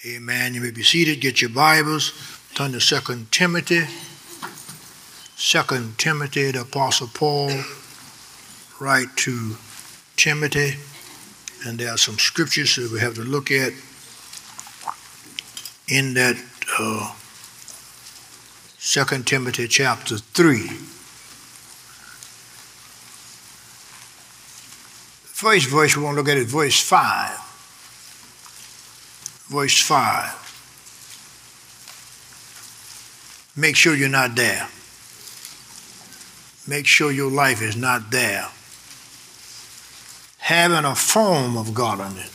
Amen. You may be seated. Get your Bibles. Turn to 2 Timothy. 2 Timothy, the Apostle Paul, write to Timothy. And there are some scriptures that we have to look at in that 2 Timothy chapter 3. First verse we want to look at is verse 5. Verse 5. Make sure you're not there. Make sure your life is not there. Having a form of godliness.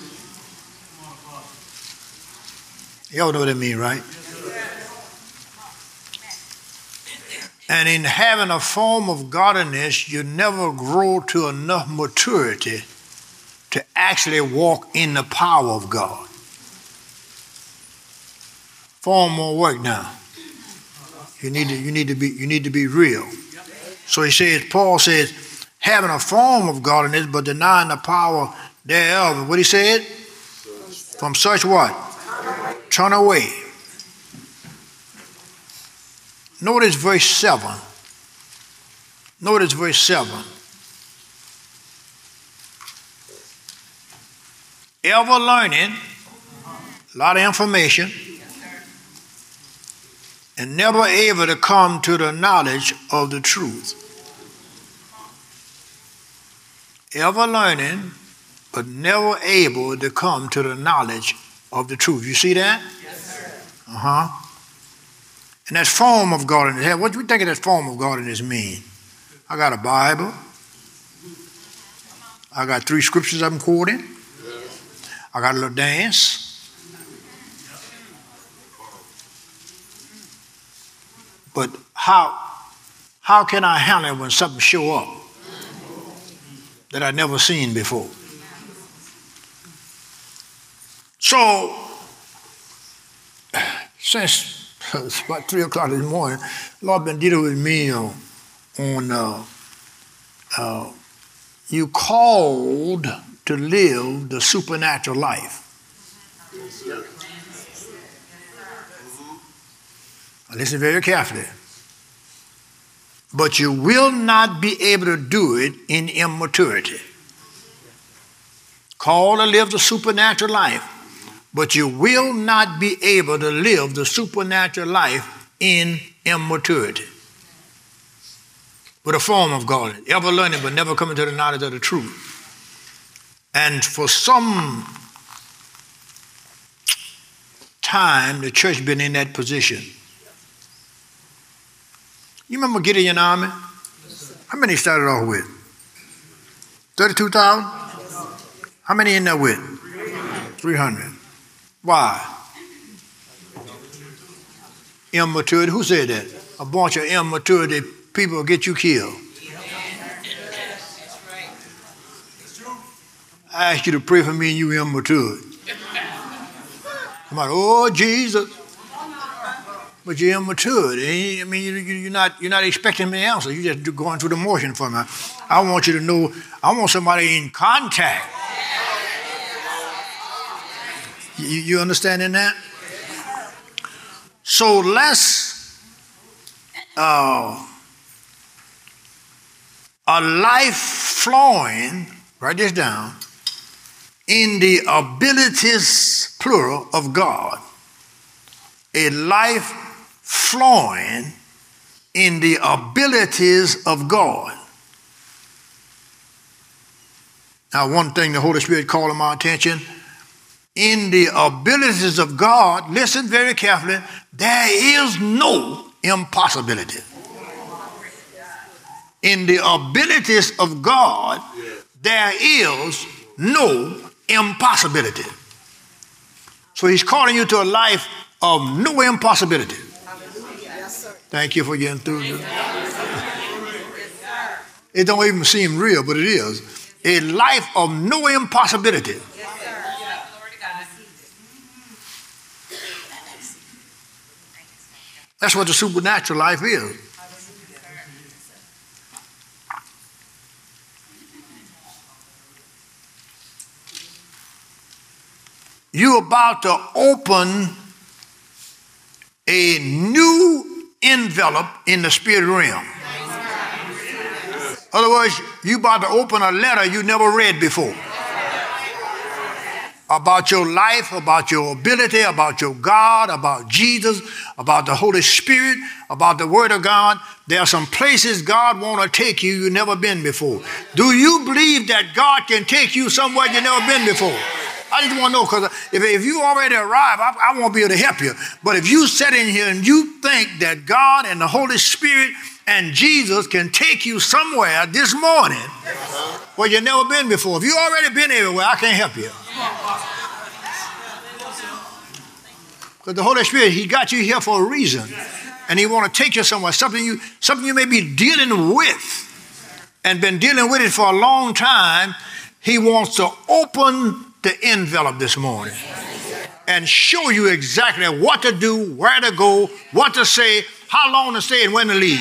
Y'all know what I mean, right? And in having a form of godliness, you never grow to enough maturity to actually walk in the power of God. Form won't work now. You need to be real. So Paul says, having a form of godliness, but denying the power thereof. What he said? From such what? Turn away. Notice verse 7. Notice verse 7. Ever learning, a lot of information, and never able to come to the knowledge of the truth. Ever learning, but never able to come to the knowledge of the truth. You see that? Yes, sir. And that form of godliness, what do you think of that form of godliness mean? I got a Bible. I got 3 scriptures I'm quoting. I got a little dance. But how can I handle it when something show up that I've never seen before? So, since it's about 3 o'clock this morning, the Lord been dealing with me on you called to live the supernatural life. Now listen very carefully. But you will not be able to do it in immaturity. Called to live the supernatural life. But you will not be able to live the supernatural life in immaturity. With a form of God, ever learning but never coming to the knowledge of the truth. And for some time, the church been in that position. You remember Gideon Army? How many started off with? 32,000? How many in there with? 300. Why? Immaturity. Who said that? A bunch of immaturity people will get you killed. I ask you to pray for me and you immature. I'm like, oh Jesus. But you're immature. I mean, you're not expecting me to answer. You're just going through the motion for me. I want you to know, I want somebody in contact. You understanding that? So let's, a life flowing, write this down, in the abilities, plural, of God. A life flowing in the abilities of God. Now, one thing the Holy Spirit called my attention, in the abilities of God, listen very carefully, there is no impossibility. In the abilities of God, there is no impossibility. So he's calling you to a life of no impossibility. Thank you for your enthusiasm. It don't even seem real, but it is. A life of no impossibility. That's what the supernatural life is. You you're about to open a new envelope in the spirit realm. Otherwise, you're about to open a letter you never read before. About your life, about your ability, about your God, about Jesus, about the Holy Spirit, about the Word of God. There are some places God want to take you you've never been before. Do you believe that God can take you somewhere you've never been before? I just want to know, because if you already arrived, I won't be able to help you. But if you sit in here and you think that God and the Holy Spirit and Jesus can take you somewhere this morning where you've never been before, if you've already been everywhere, I can't help you. Because the Holy Spirit, He got you here for a reason. And He want to take you somewhere, something you may be dealing with and been dealing with it for a long time. He wants to open the envelope this morning and show you exactly what to do, where to go, what to say, how long to stay, and when to leave.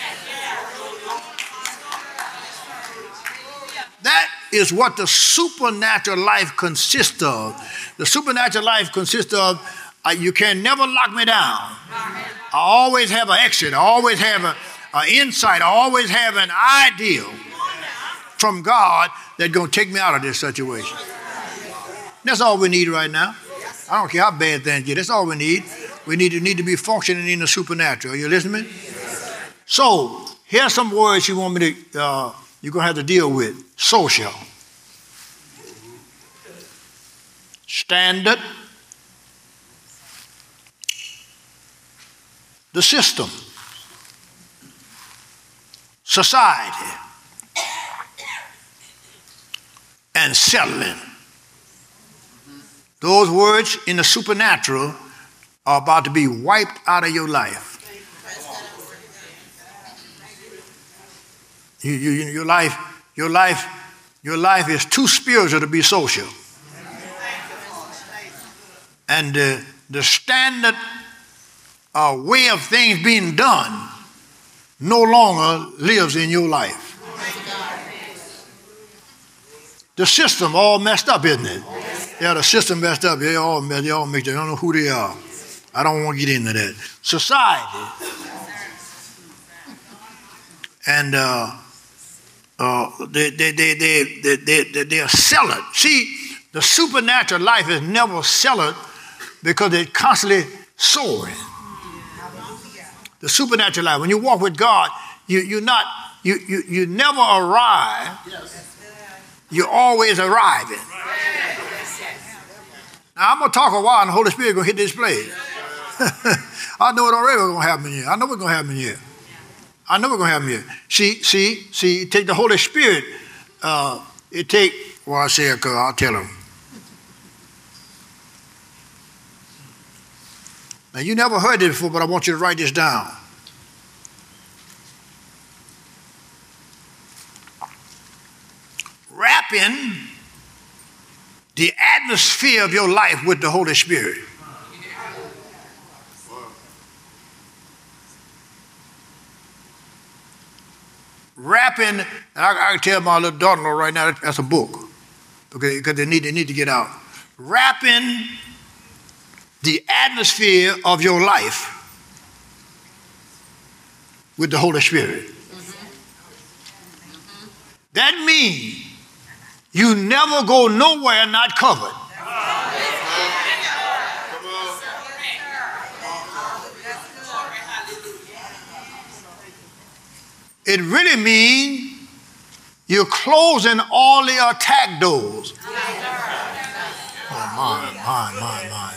That is what the supernatural life consists of. The supernatural life consists of, you can never lock me down. I always have an exit. I always have an insight. I always have an idea from God that's going to take me out of this situation. That's all we need right now. I don't care how bad things get. That's all we need. We need to be functioning in the supernatural. Are you listening? So, here's some words you want me to, you're going to have to deal with. Social. Standard. The system. Society. And settling. Those words in the supernatural are about to be wiped out of your life. Your life is too spiritual to be social. And the standard way of things being done no longer lives in your life. The system all messed up, isn't it? Yeah, the system messed up. They all mixed up. I don't know who they are. I don't want to get into that. Society. And they are selling. See, the supernatural life is never selling because it's constantly soaring. The supernatural life, when you walk with God, you never arrive. You're always arriving. Now, I'm going to talk a while and the Holy Spirit is going to hit this place. I know it already was going to happen here. I know it's going to happen here. I know it's going to happen here. See, take the Holy Spirit. I'll tell him. Now, you never heard this before, but I want you to write this down. Wrapping the atmosphere of your life with the Holy Spirit. Wrapping, and I can tell my little daughter right now that's a book, okay, because they need to get out. Wrapping the atmosphere of your life with the Holy Spirit. That means you never go nowhere not covered. It really means you're closing all the attack doors. Oh, my.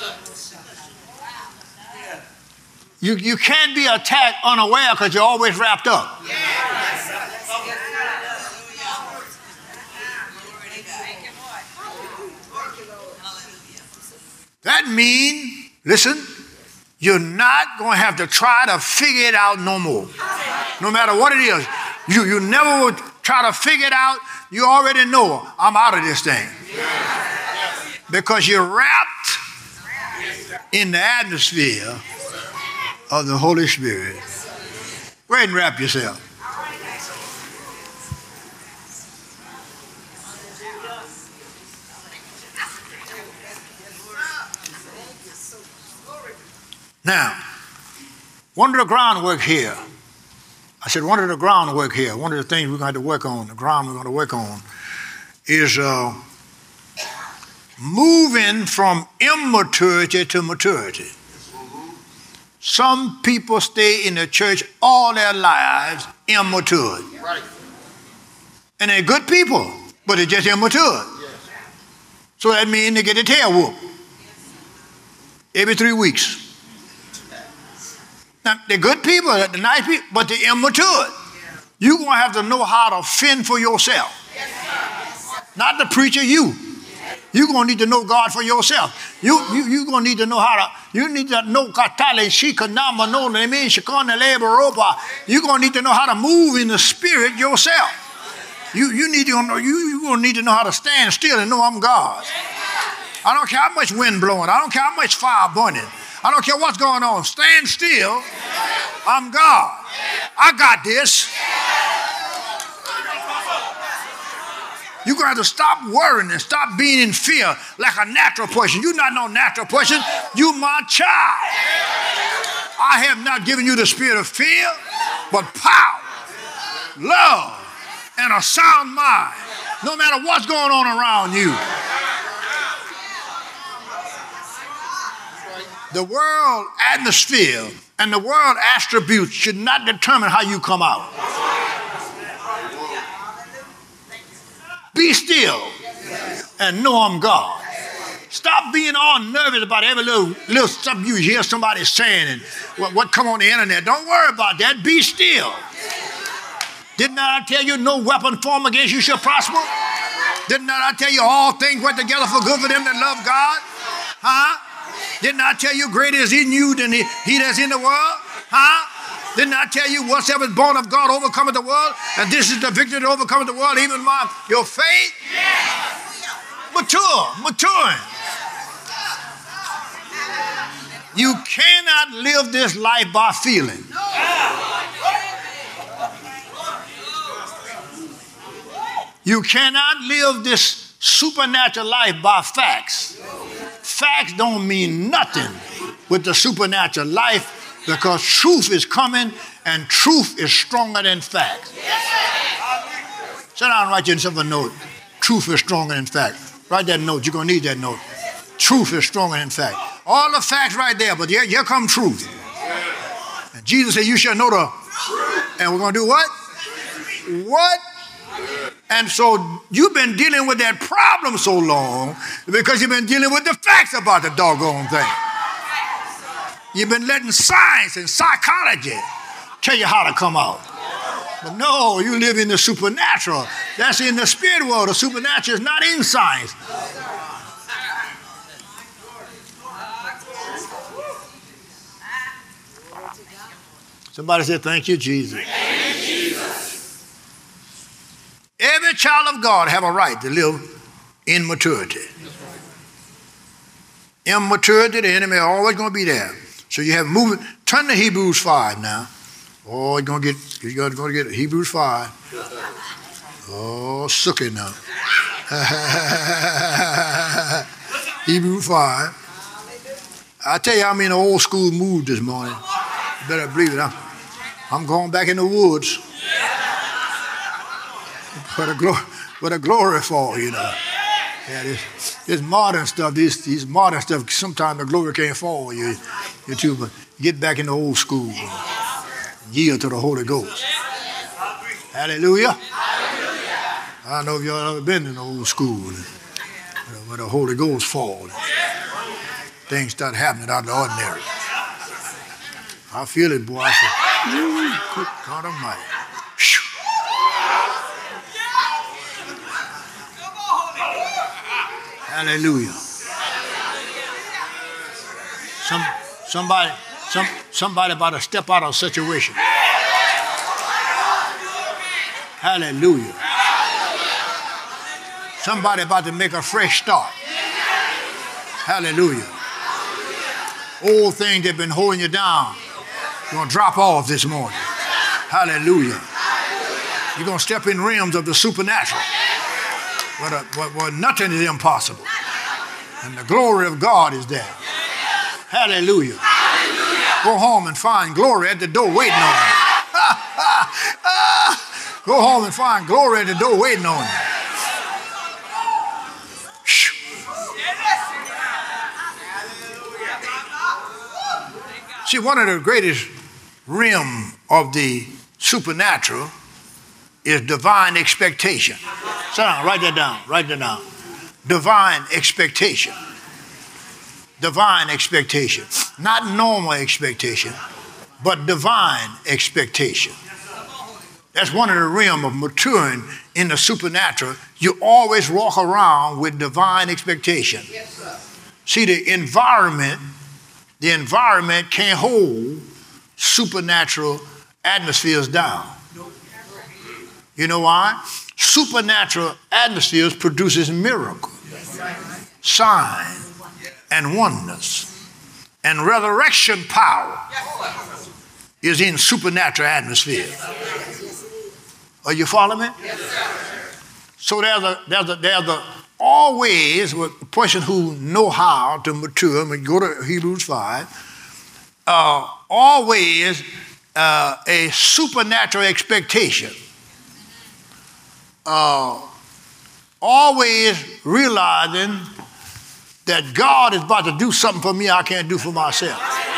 You can't be attacked unaware because you're always wrapped up. That means, listen, you're not going to have to try to figure it out no more. No matter what it is. You never would try to figure it out. You already know I'm out of this thing. Because you're wrapped in the atmosphere of the Holy Spirit. Go ahead and wrap yourself. Now, one of the groundwork here, I said one of the groundwork here, one of the things we're going to have to work on, the ground we're going to work on, is moving from immaturity to maturity. Some people stay in the church all their lives immature. Right. And they're good people, but they're just immature. Yes. So that means they get their tail whooped every 3 weeks. Now, they're good people, they're nice people, but they're immature. Yeah. You're going to have to know how to fend for yourself. Yes. Not the preacher, you. You're going to need to know God for yourself. You're going to need to know how to, you need to know Katale, Shikanama, no, Lemin, Shikana, Laboropa. You're going to need to know how to move in the spirit yourself. You need to know, you're going to need to know how to stand still and know I'm God. I don't care how much wind blowing. I don't care how much fire burning. I don't care what's going on. Stand still. I'm God. I got this. You're going to have to stop worrying and stop being in fear like a natural person. You're not no natural person. You're my child. I have not given you the spirit of fear, but power, love, and a sound mind, no matter what's going on around you. The world atmosphere and the world attributes should not determine how you come out. Be still and know I'm God. Stop being all nervous about every little stuff you hear somebody saying and what come on the internet. Don't worry about that. Be still. Didn't I tell you no weapon formed against you shall prosper? Didn't I tell you all things work together for good for them that love God? Huh? Didn't I tell you greater is in you than he that's in the world? Huh? Didn't I tell you whatsoever is born of God overcometh the world? And this is the victory that overcometh the world, even your faith? Yes. Maturing. You cannot live this life by feeling. You cannot live this supernatural life by facts. Facts don't mean nothing with the supernatural life, because truth is coming and truth is stronger than facts. Sit down and write yourself a note. Truth is stronger than fact. Write that note. You're going to need that note. Truth is stronger than fact. All the facts right there, but here come truth. And Jesus said, you shall know the truth. And we're going to do what? What? And so you've been dealing with that problem so long because you've been dealing with the facts about the doggone thing. You've been letting science and psychology tell you how to come out. But no, you live in the supernatural. That's in the spirit world. The supernatural is not in science. Somebody said, thank you, Jesus. Thank you, Jesus. Every child of God have a right to live in maturity. Immaturity, the enemy is always going to be there. So you have movement. Turn to Hebrews 5 now. Oh, you're going to get Hebrews 5. Oh, sucky now. Hebrews 5. I tell you, I'm in an old school mood this morning. You better believe it. I'm going back in the woods. Where the glory fall, you know. Yeah, this modern stuff, these modern stuff, sometimes the glory can't fall you too, but get back in the old school and yield to the Holy Ghost. Hallelujah. I don't know if y'all ever been in the old school where the Holy Ghost falls. Things start happening out of the ordinary. I feel it, boy. I feel, good God Almighty. Hallelujah. Somebody about to step out of a situation. Hallelujah. Somebody about to make a fresh start. Hallelujah. Old things that have been holding you down, you're going to drop off this morning. Hallelujah. You're going to step in realms of the supernatural. Where nothing is impossible. And the glory of God is there. Hallelujah. Go home and find glory at the door waiting on you. Go home and find glory at the door waiting on you. See, one of the greatest realm of the supernatural is divine expectation. Sit down, write that down, write that down. Divine expectation. Divine expectation. Not normal expectation, but divine expectation. That's one of the realm of maturing in the supernatural. You always walk around with divine expectation. See, the environment can't hold supernatural atmospheres down. You know why? Supernatural atmospheres produces miracles, signs, and wonders. And resurrection power is in supernatural atmosphere. Are you following me? So there's always a person who know how to mature. I mean, go to Hebrews 5. Always a supernatural expectation. Always realizing that God is about to do something for me I can't do for myself.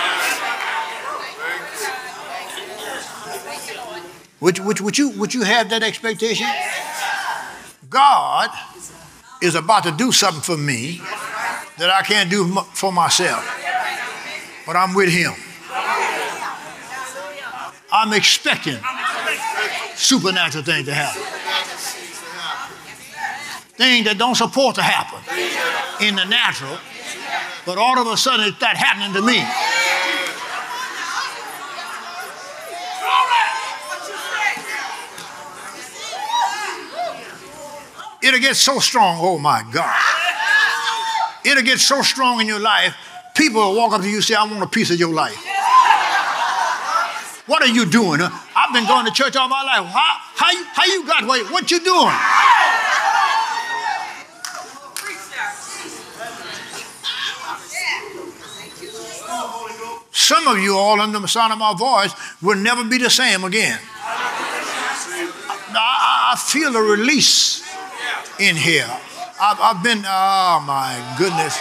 Would you have that expectation? God is about to do something for me that I can't do for myself. But I'm with him. I'm expecting supernatural things to happen. Things that don't support to happen in the natural, but all of a sudden it's that happening to me. It'll get so strong, oh my God. It'll get so strong in your life, people will walk up to you and say, I want a piece of your life. What are you doing? I've been going to church all my life. How you got away? What you doing? Some of you all under the sound of my voice will never be the same again. I feel a release in here. I've been, oh my goodness.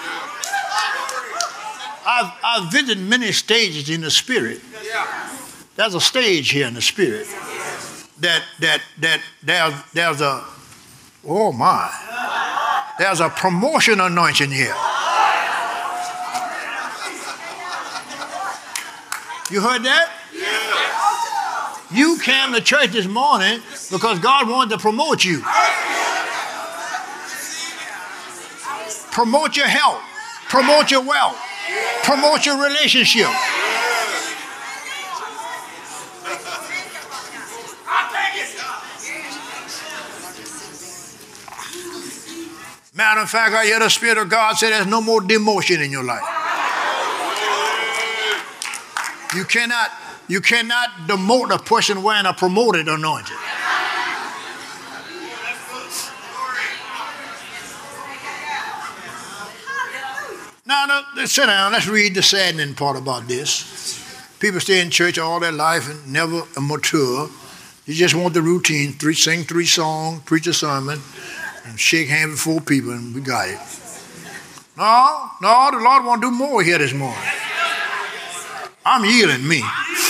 I've visited many stages in the spirit. There's a stage here in the spirit that there's a, oh my, there's a promotion anointing here. You heard that? You came to church this morning because God wanted to promote you. Promote your health. Promote your wealth. Promote your relationship. Matter of fact, I hear the Spirit of God say there's no more demotion in your life. You cannot demote a person wearing a promoted anointing. Now, let's sit down. Let's read the saddening part about this. People stay in church all their life and never mature. You just want the routine, sing 3 songs, preach a sermon, and shake hands with 4 people, and we got it. No, the Lord wants to do more here this morning. I'm yielding me.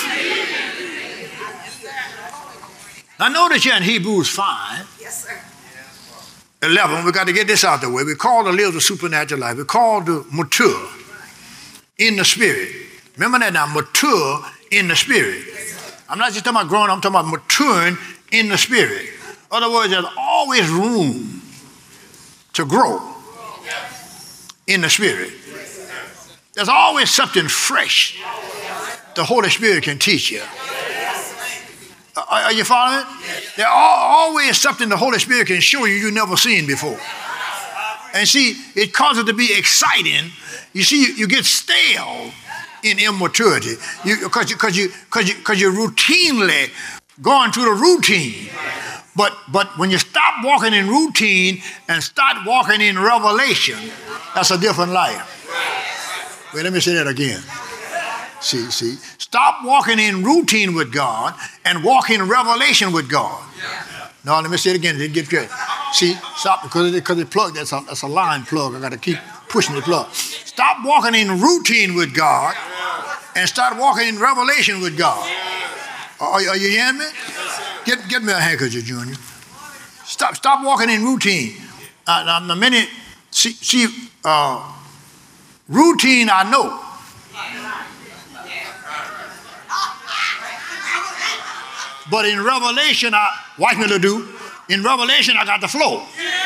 Now notice here in Hebrews 5, 11, we got to get this out the way. We're called to live the supernatural life. We're called to mature in the spirit. Remember that now, mature in the spirit. I'm not just talking about growing, I'm talking about maturing in the spirit. In other words, there's always room to grow in the spirit. There's always something fresh the Holy Spirit can teach you. Are you following? There's always something the Holy Spirit can show you you've never seen before. And see, it causes it to be exciting. You see, you get stale in immaturity because you're routinely going through the routine. But when you stop walking in routine and start walking in revelation, that's a different life. Wait, let me say that again. See. Stop walking in routine with God and walk in revelation with God. No, let me say it again. It didn't get good. See, stop, because it plugged. That's a line plug. I got to keep pushing the plug. Stop walking in routine with God and start walking in revelation with God. Are you hearing me? Get me a handkerchief, Junior. Stop walking in routine. Routine I know. But in revelation, watch me to do. In revelation, I got the flow.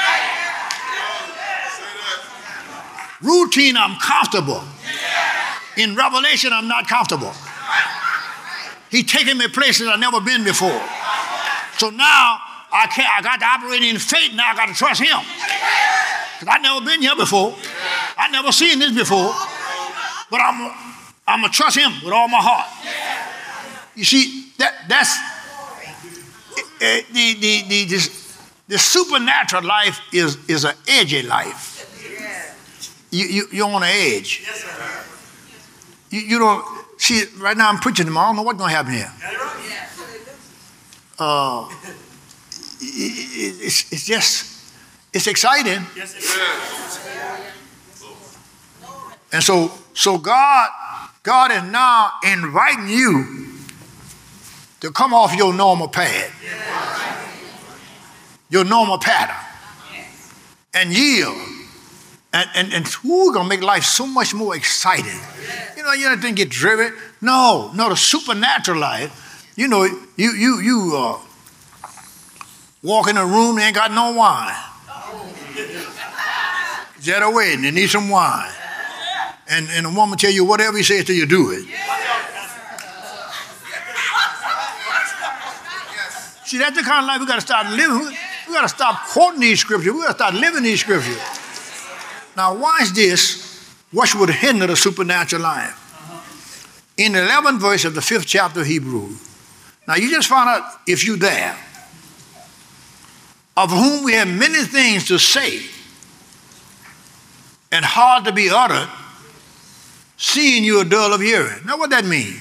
Routine, I'm comfortable. In revelation, I'm not comfortable. He's taking me places I've never been before. So now I got to operate in faith. Now I got to trust him. Because I've never been here before. I've never seen this before. But I'm going to trust him with all my heart. You see, that's the supernatural life is an edgy life. You're on the edge. You don't see. Right now I'm preaching tomorrow. I don't know what's going to happen here. It's exciting. And so God is now inviting you to come off your normal pad, your normal pattern, and yield. And we're going to make life so much more exciting. You don't think get driven. No, the supernatural life, you walk in a room, they ain't got no wine. It's at a wedding, they need some wine. And a woman tell you whatever he says till you do it. See, that's the kind of life we got to start living. We got to stop quoting these scriptures. We got to start living these scriptures. Now, watch this. What would hinder the supernatural life? In the 11th verse of the 5th chapter of Hebrews. Now, you just found out, if you there, of whom we have many things to say and hard to be uttered, seeing you are dull of hearing. Now, what that mean?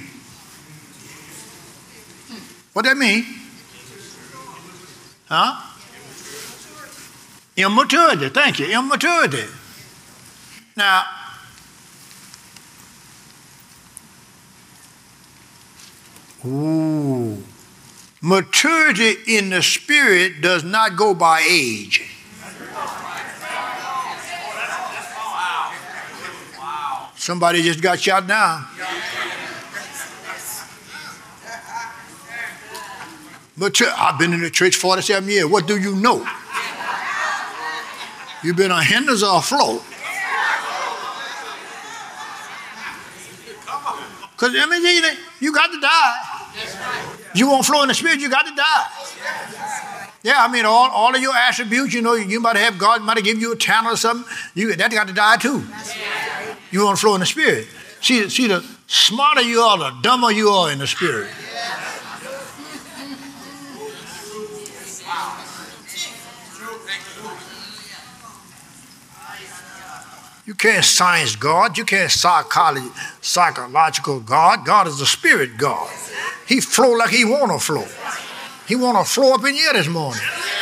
What that mean? Huh? Immaturity. Thank you. Immaturity. Now, maturity in the spirit does not go by age. Somebody just got shot down. I've been in the church 47 years. What do you know? You've been on hinders or afloat. Because you got to die. You won't flow in the spirit, you got to die. Yeah, all of your attributes, you might have God might have given you a talent or something. That got to die too. You want to flow in the spirit. See, the smarter you are, the dumber you are in the spirit. You can't science God. You can't psychological God. God is the spirit God. He flow like he want to flow. He want to flow up in here this morning.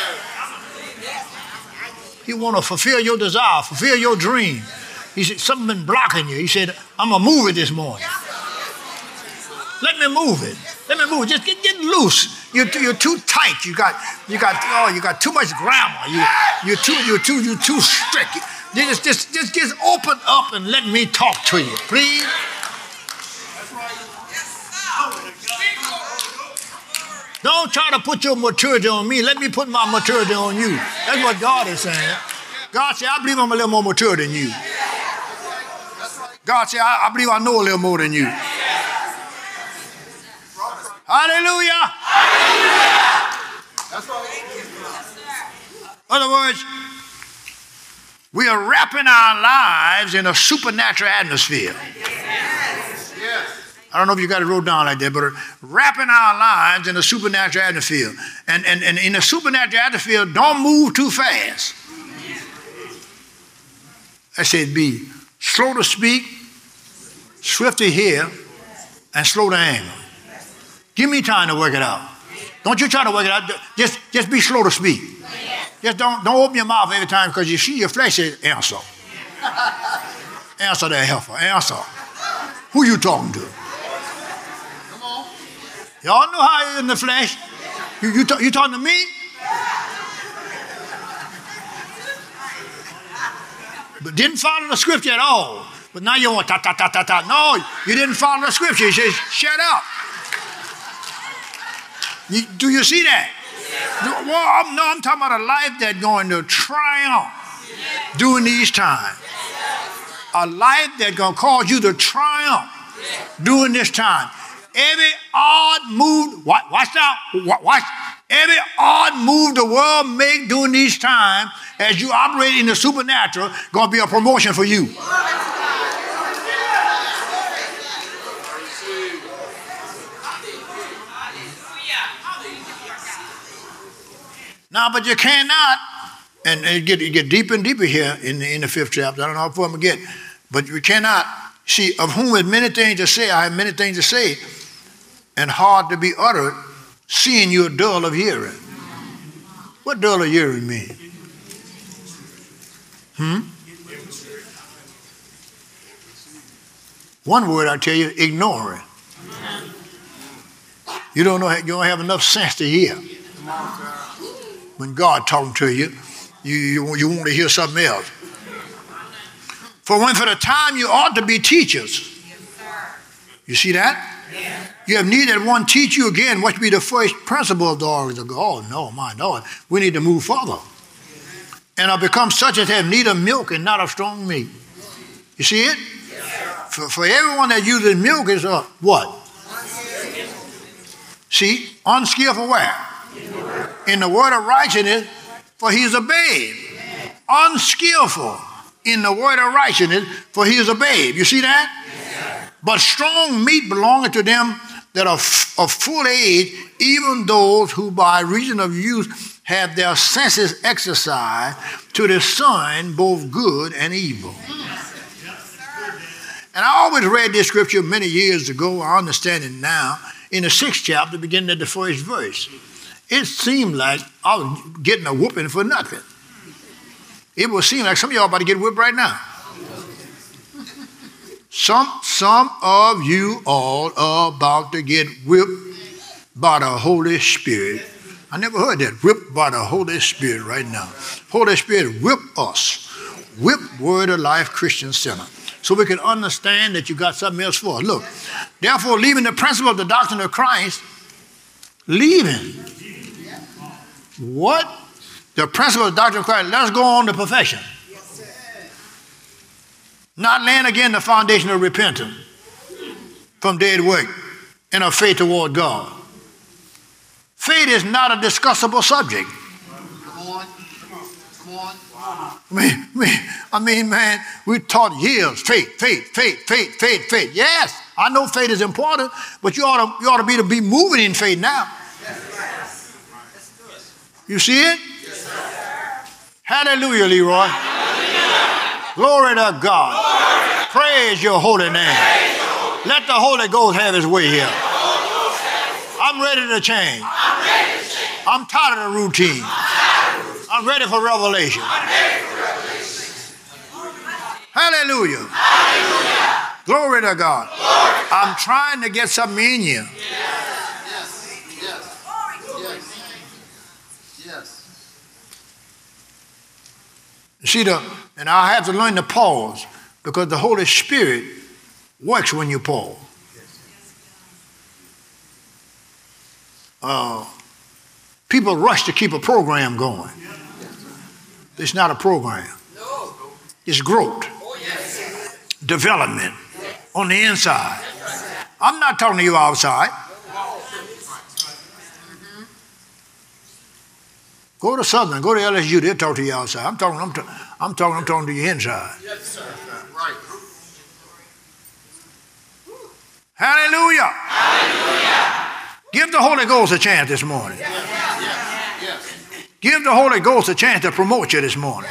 He want to fulfill your desire, fulfill your dream. He said, something been blocking you. He said, I'm going to move it this morning. Let me move it. Let me move it. Just get loose. You're too tight. You got too much grammar. You're too strict. Just get open up and let me talk to you, please. Don't try to put your maturity on me. Let me put my maturity on you. That's what God is saying. God said, I believe I'm a little more mature than you. God said, I believe I know a little more than you. Hallelujah. In other words, we are wrapping our lives in a supernatural atmosphere. I don't know if you got it wrote down like that, but wrapping our lives in a supernatural atmosphere. And in a supernatural atmosphere, don't move too fast. I said be slow to speak, swift to hear, and slow to anger. Give me time to work it out. Don't you try to work it out. Just be slow to speak. Just don't open your mouth every time because you see your flesh says answer. Answer that heifer. Answer. Who you talking to? Come on. Y'all know how you're in the flesh. You talking to me? But didn't follow the scripture at all. But now you want ta ta ta ta ta. No, you didn't follow the scripture. He says, shut up. Do you see that? Well, I'm talking about a life that's going to triumph during these times. A life that's going to cause you to triumph during this time. Every odd move, watch out, watch. Every odd move the world make during these times, as you operate in the supernatural, going to be a promotion for you. Now, but you cannot, and you get deeper and deeper here in the 5th chapter. I don't know how far I'm going to get, but you cannot see, of whom has many things to say, I have many things to say, and hard to be uttered, seeing you're dull of hearing. What dull of hearing mean? One word I tell you, ignoring. You don't have enough sense to hear. When God talking to you, you want to hear something else. For the time you ought to be teachers. You see that? You have need that one teach you again what be the first principle of the organs of God. Oh, no, my Lord. We need to move further. And I become such as have need of milk and not of strong meat. You see it? For everyone that uses milk is what? See, unskillful where? In the word of righteousness, for he is a babe. Unskillful in the word of righteousness, for he is a babe. You see that? But strong meat belongeth to them that are of full age, even those who by reason of use have their senses exercised to discern both good and evil. And I always read this scripture many years ago. I understand it now. In the 6th chapter, beginning at the 1st verse. It seemed like I was getting a whooping for nothing. It would seem like some of y'all about to get whipped right now. Some of you all are about to get whipped by the Holy Spirit. I never heard that. Whipped by the Holy Spirit right now. Holy Spirit, whip us. Whip Word of Life Christian Center. So we can understand that you got something else for us. Look, therefore, leaving the principle of the doctrine of Christ, leaving. What? The principle of the doctrine of Christ, let's go on to perfection. Not laying again the foundation of repentance from dead work and of faith toward God. Faith is not a discussable subject. Come on. I mean, man, we taught years, faith. Yes, I know faith is important, but you ought to be moving in faith now. You see it? Yes, hallelujah, Leroy. Hallelujah. Glory to God. Glory. Praise your holy name. Let the Holy Ghost have his way here. I'm ready to change. I'm tired of the routine. I'm ready for revelation. Hallelujah. Hallelujah. Glory to God. Glory. I'm trying to get something in you. See, and I have to learn to pause because the Holy Spirit works when you pause. People rush to keep a program going. It's not a program. It's growth, development on the inside. I'm not talking to you outside. Go to Southern, go to LSU, they'll talk to you outside. I'm talking to you inside. Yes, sir. Right. Hallelujah. Hallelujah. Give the Holy Ghost a chance this morning. Yes. Give the Holy Ghost a chance to promote you this morning.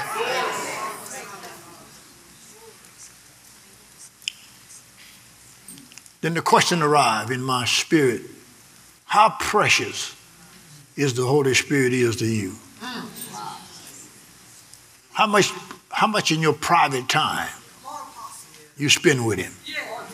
then the question arrived in my spirit, how precious is the Holy Spirit is to you? How much in your private time you spend with him?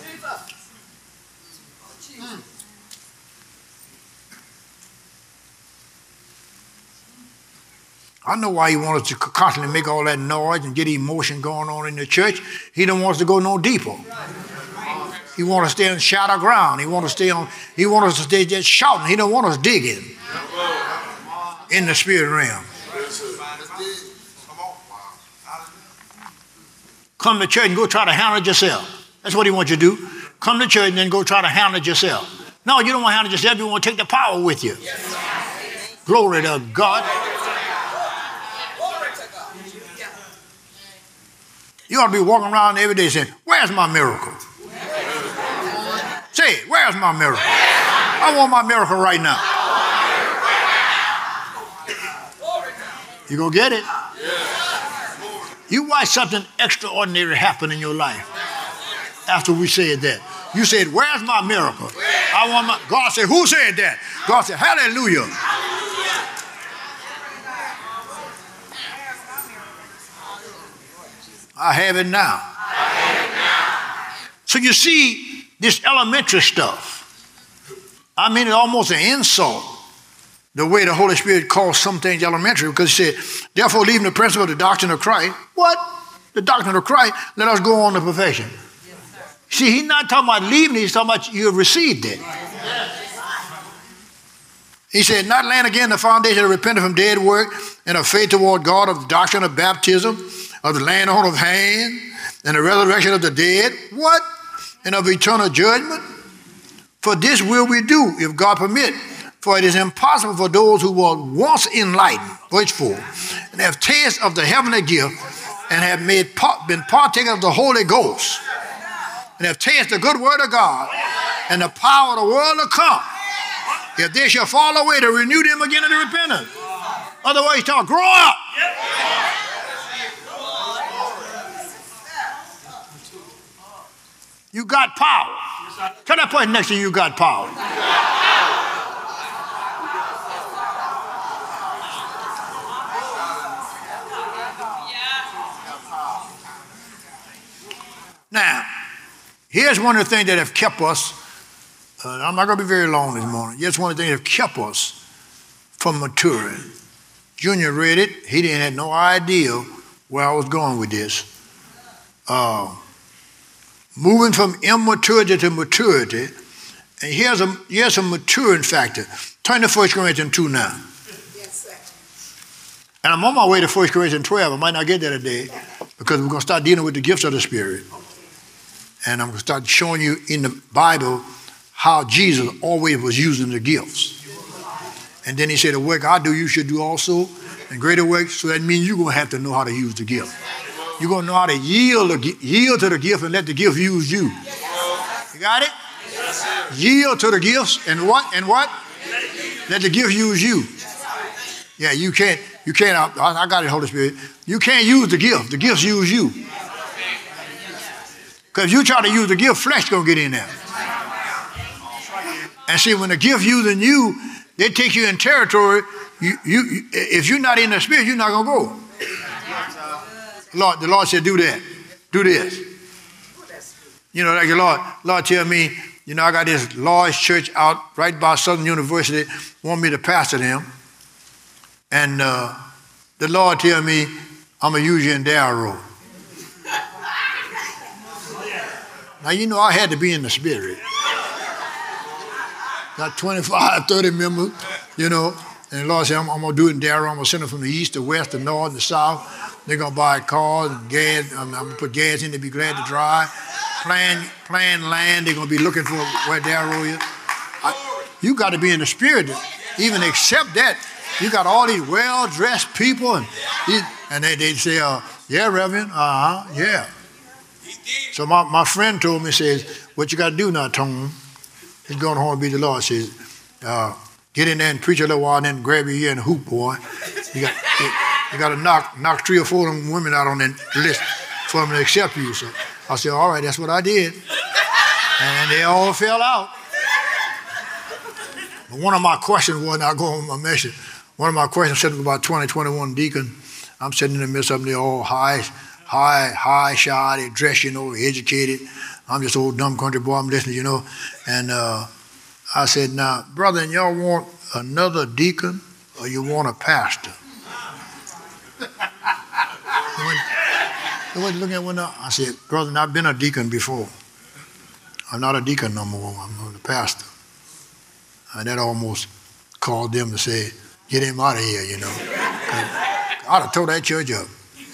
I know why he wants us to constantly make all that noise and get emotion going on in the church. He don't want us to go no deeper. He wants us to stay on shallow ground. He wants us to stay just shouting. He don't want us digging in the spirit realm. Come to church and go try to handle it yourself. That's what he wants you to do. Come to church and then go try to handle it yourself. No, you don't want to handle it yourself. You want to take the power with you. Glory to God. You ought to be walking around every day saying, where's my miracle? Say it, where's my miracle? I want my miracle right now. You gonna get it? You watch something extraordinary happen in your life after we said that. You said, where's my miracle? I want my, God said, who said that? God said, hallelujah. I have it now. So you see, this elementary stuff, I mean, it's almost an insult, the way the Holy Spirit calls some things elementary, because he said, therefore, leaving the principle of the doctrine of Christ. What? The doctrine of Christ, let us go on to perfection. See, he's not talking about leaving, he's talking about you have received it. He said, not laying again the foundation of repentance from dead work and of faith toward God, of the doctrine of baptism, of the laying on of hands, and the resurrection of the dead. What? And of eternal judgment. For this will we do, if God permit. For it is impossible for those who were once enlightened, verse 4, and have tasted of the heavenly gift, and have been partakers of the Holy Ghost, and have tasted the good word of God, and the power of the world to come, if they shall fall away, to renew them again in repentance. Otherwise, tell them, grow up. You got power. Tell that person next to you, you got power. Now, here's one of the things that have kept us, I'm not going to be very long this morning. Here's one of the things that have kept us from maturing. Junior read it. He didn't have no idea where I was going with this. Moving from immaturity to maturity. And here's a maturing factor. Turn to 1 Corinthians 2 now. Yes, sir. And I'm on my way to 1 Corinthians 12. I might not get there today because we're going to start dealing with the gifts of the Spirit. And I'm going to start showing you in the Bible how Jesus always was using the gifts. And then he said, the work I do, you should do also, and greater works. So that means you're going to have to know how to use the gift. You're going to know how to yield to the gift and let the gift use you. You got it? Yield to the gifts and what? And what? Let the gift use you. Yeah, you can't, I got it, Holy Spirit. You can't use the gift. The gifts use you. Because if you try to use the gift, flesh going to get in there. And see, when the gift using you, they take you in territory. If you're not in the Spirit, you're not going to go. The Lord said, do that. Do this. You know, like the Lord tell me, you know, I got this large church out right by Southern University, want me to pastor them. And the Lord tell me, I'm going to use you in Darrow. Now, you know, I had to be in the Spirit. Got 25, 30 members, you know. And the Lord said, I'm going to do it in Darrow. I'm going to send them from the east, the west, the north, the south. They're going to buy cars and gas. I'm going to put gas in. They'll be glad to drive. Plan land. They're going to be looking for where Darrow is. You got to be in the Spirit to even accept that. You got all these well-dressed people. And they say, yeah, Reverend. Yeah. So my friend told me, says, what you got to do now, Tone? He's going home to be the Lord. Says, get in there and preach a little while and then grab your ear and hoop, boy. You got to knock 3 or 4 of them women out on that list for them to accept you. So I said, all right, that's what I did. And they all fell out. But one of my questions was, I go on my message, one of my questions said about 20, 21 deacon. I'm sitting in the midst of them, they're all high, shy, they dress, educated. I'm just old dumb country boy, I'm listening, And I said, now, brother, and y'all want another deacon or you want a pastor? They went looking at one. I said, brother, I've been a deacon before. I'm not a deacon no more. I'm a pastor. And that almost caused them to say, get him out of here, I'd have tore that church up.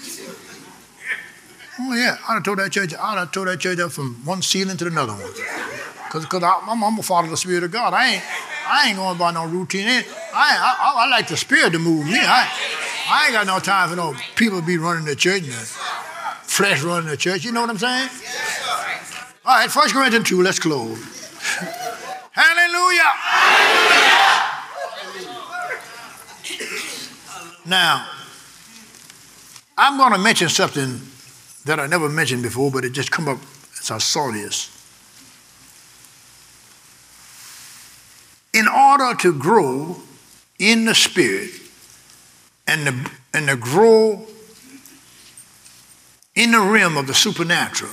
Oh, yeah, I'd have tore that church up from one ceiling to another one. Because I'm going to follow the Spirit of God. I ain't going by no routine. I like the Spirit to move me. I ain't got no time for no people to be running the church and flesh running the church. You know what I'm saying? All right, 1 Corinthians 2, let's close. Hallelujah. Now, I'm going to mention something that I never mentioned before, but it just come up as I saw this. In order to grow in the Spirit and to grow in the realm of the supernatural,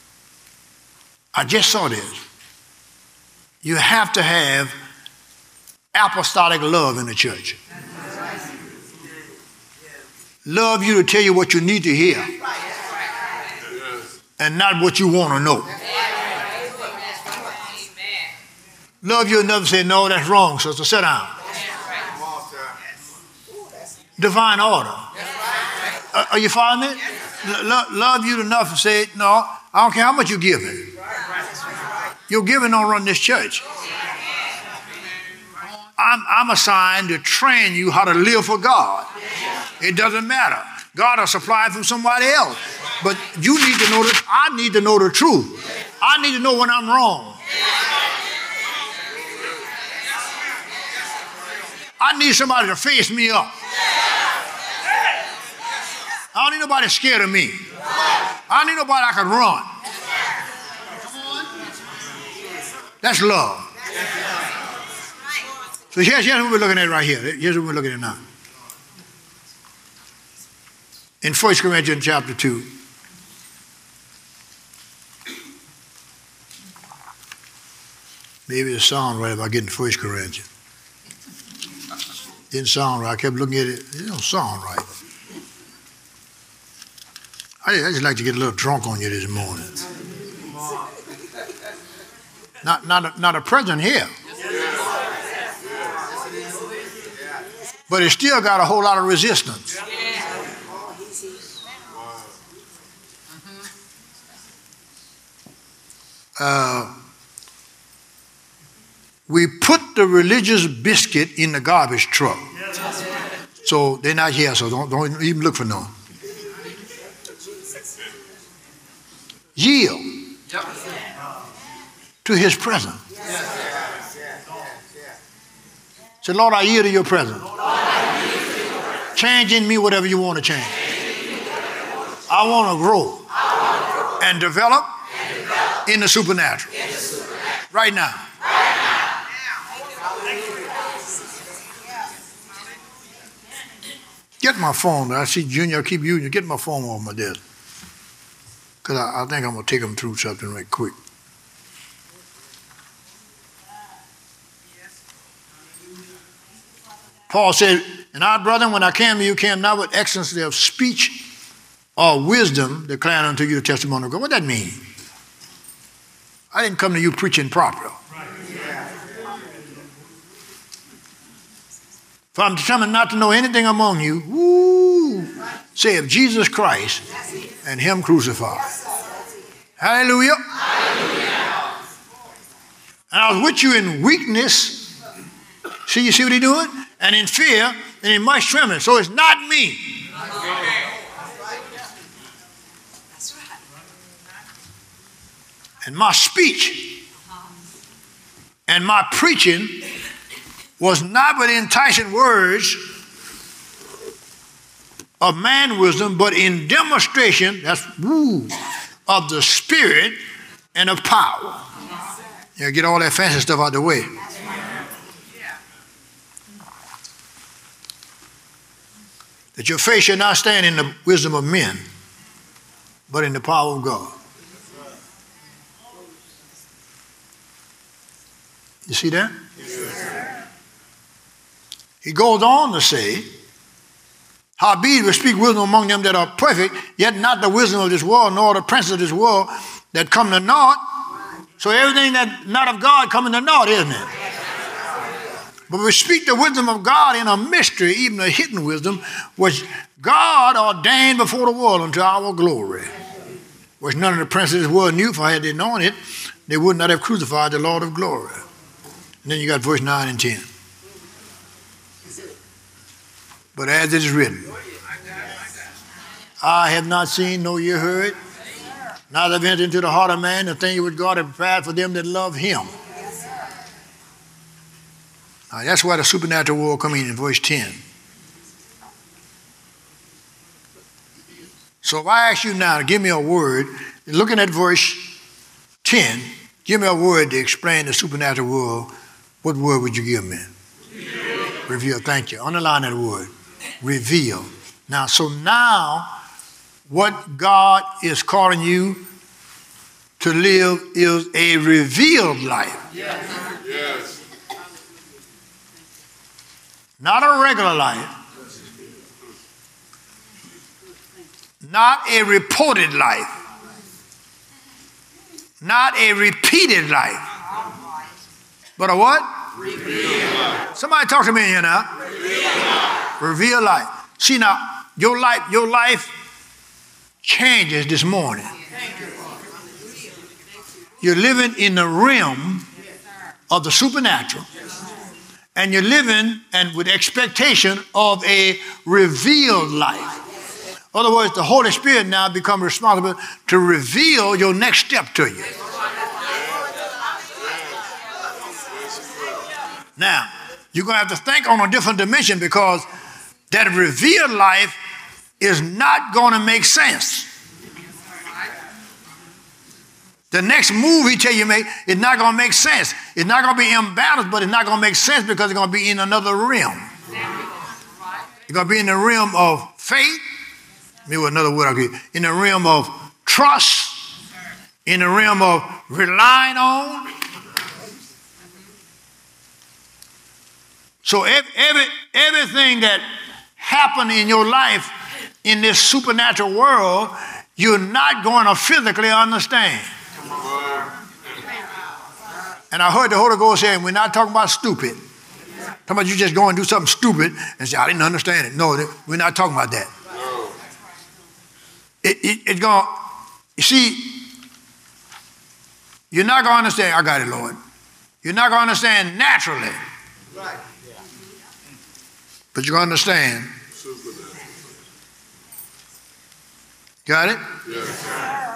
I just saw this. You have to have apostolic love in the church. Love you to tell you what you need to hear and not what you want to know. Love you enough to say, no, that's wrong, sister, sit down. Divine order. Are you following me? Love you enough to say, no, I don't care how much you're giving. Your giving don't run this church. I'm assigned to train you how to live for God. It doesn't matter. God will supply from somebody else. But you need to know that I need to know the truth. I need to know when I'm wrong. I need somebody to face me up. I don't need nobody scared of me. I don't need nobody I can run. That's love. So here's what we're looking at right here. Here's what we're looking at now. In 1 Corinthians chapter 2. Maybe it sounds right if I get in 1 Corinthians. Didn't sound right. I kept looking at it. It don't sound right. I just like to get a little drunk on you this morning. Not a present here. But it still got a whole lot of resistance. We put the religious biscuit in the garbage truck. So they're not here, so don't even look for none. Yield to his presence. Say, Lord, I yield to your presence. Change in me whatever you want to change. I want to grow and develop in the supernatural. Right now. Get my phone. I see Junior, I keep using it. Get my phone off my desk. Because I think I'm going to take them through something right quick. Paul said, and our brethren, when I came to you, came not with excellency of speech or wisdom, declaring unto you the testimony of God. What does that mean? I didn't come to you preaching proper. For I'm determined not to know anything among you, save Jesus Christ and him crucified. Hallelujah. And I was with you in weakness. You see what he's doing? And in fear and in much trembling. So it's not me. And my speech and my preaching was not but enticing words of man wisdom, but in demonstration, of the Spirit and of power. You know, get all that fancy stuff out of the way. That your faith should not stand in the wisdom of men, but in the power of God. You see that? Yes. He goes on to say, howbeit we speak wisdom among them that are perfect, yet not the wisdom of this world, nor the princes of this world that come to naught. So everything that's not of God coming to naught, isn't it? But we speak the wisdom of God in a mystery, even a hidden wisdom, which God ordained before the world unto our glory, which none of the princes of this world knew, for had they known it, they would not have crucified the Lord of glory. And then you got verse 9 and 10. But as it is written, I have not seen, nor ear heard, neither have entered into the heart of man the thing which God hath prepared for them that love him. Now, that's why the supernatural world comes in verse 10. So if I ask you now to give me a word, looking at verse 10, give me a word to explain the supernatural world, what word would you give me? Reveal. Thank you. Underline that word. Reveal. Now, so now, what God is calling you to live is a revealed life. Yes. Not a regular life. Not a reported life. Not a repeated life. But a what? Revealed life. Somebody talk to me here now. Revealed life. See now, your life changes this morning. You're living in the realm of the supernatural. And you're living and with expectation of a revealed life. In other words, the Holy Spirit now becomes responsible to reveal your next step to you. Now, you're going to have to think on a different dimension because that revealed life is not going to make sense. The next move he tell you make is not going to make sense. It's not going to be imbalanced, but it's not going to make sense because it's going to be in another realm. It's going to be in the realm of faith. Maybe another word I'll give you. In the realm of trust. In the realm of relying on. So everything that happened in your life in this supernatural world, you're not going to physically understand. And I heard the Holy Ghost saying, we're not talking about stupid. Talking about you just go and do something stupid and say, I didn't understand it. No, we're not talking about that. It's going, you see, you're not going to understand, I got it, Lord. You're not going to understand naturally. But you're going to understand. Got it? Yes.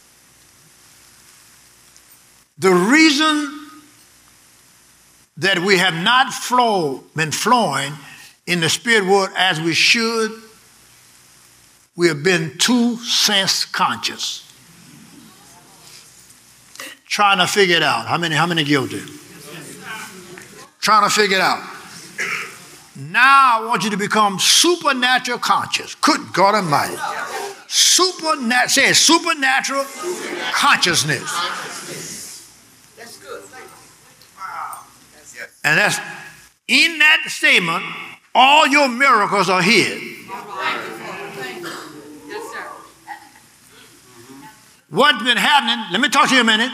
The reason that we have not been flowing in the spirit world as we should, we have been too sense conscious. Trying to figure it out. How many guilty? Trying to figure it out. Now I want you to become supernatural conscious. Good God Almighty. Supernatural consciousness. And that's in that statement, all your miracles are hid. What's been happening? Let me talk to you a minute.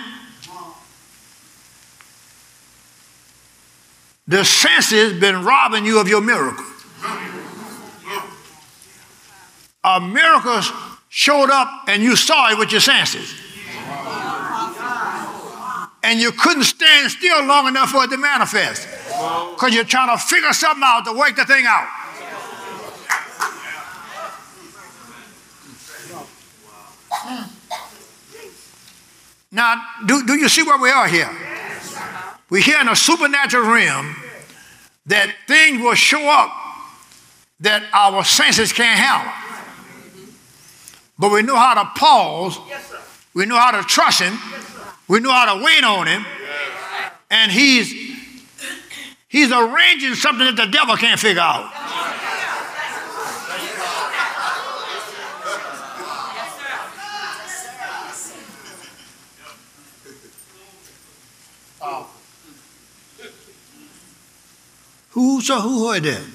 The senses been robbing you of your miracle. A miracle showed up and you saw it with your senses. And you couldn't stand still long enough for it to manifest. Because you're trying to figure something out to work the thing out. Now, do you see where we are here? We're here in a supernatural realm that things will show up that our senses can't handle. But we know how to pause. We know how to trust him. We know how to wait on him. And he's arranging something that the devil can't figure out. Who heard that?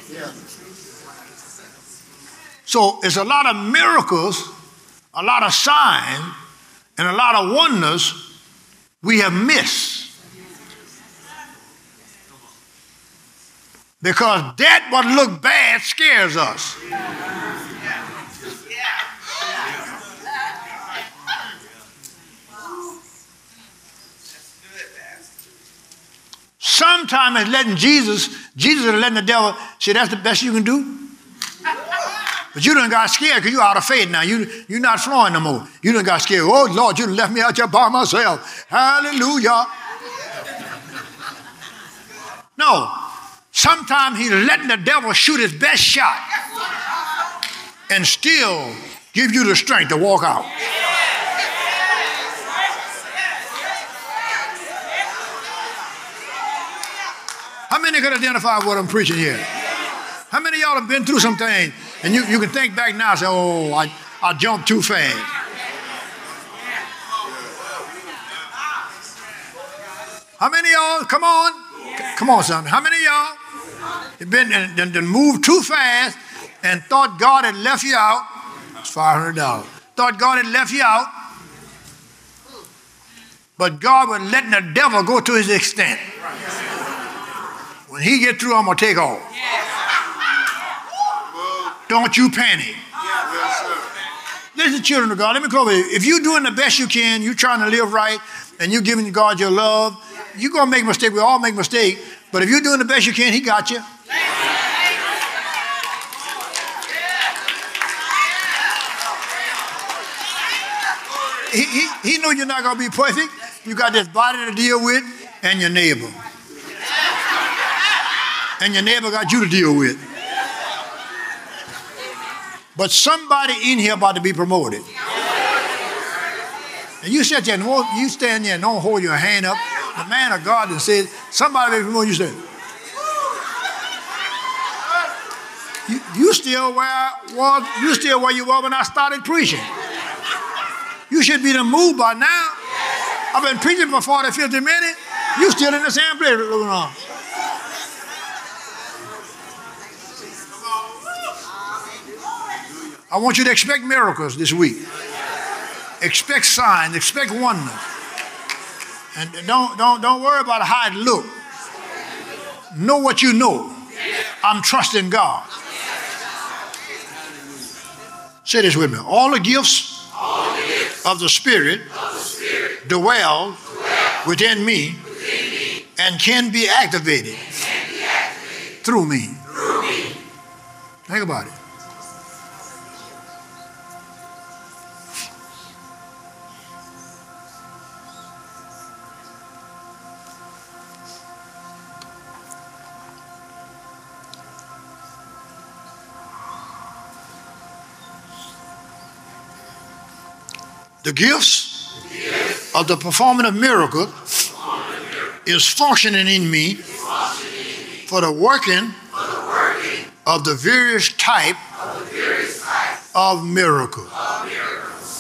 So it's a lot of miracles, a lot of signs, and a lot of wonders we have missed. Because that what look bad scares us. Sometimes it's letting Jesus is letting the devil say that's the best you can do. But you done got scared because you're out of faith now. You're not flowing no more. You done got scared. Oh, Lord, you done left me out here by myself. Hallelujah. No. Sometimes he's letting the devil shoot his best shot and still give you the strength to walk out. How many can identify what I'm preaching here? How many of y'all have been through some things and you can think back now and say, oh, I jumped too fast. How many of y'all, come on, son. How many of y'all have been and moved too fast and thought God had left you out? It's $500. Thought God had left you out. But God was letting the devil go to his extent. When he get through, I'm going to take off. Don't you panic. Listen, children of God, let me close with you. If you're doing the best you can, you're trying to live right, and you're giving God your love, you're going to make mistakes. We all make mistakes. But if you're doing the best you can, he got you. He knows you're not going to be perfect. You got this body to deal with and your neighbor. And your neighbor got you to deal with. But somebody in here about to be promoted. And you sit there and you stand there and don't hold your hand up. The man of God that says, somebody be promoted, you say, you still where you were when I started preaching. You should be in the mood by now. I've been preaching for 40, 50 minutes. You still in the same place looking on. I want you to expect miracles this week. Expect signs, expect wonders. And don't worry about how it looks. Know what you know. I'm trusting God. Say this with me. All the gifts of the Spirit dwell within me and can be activated through me. Think about it. The gifts of the performing of miracles is functioning in me for the working of the various type of miracles.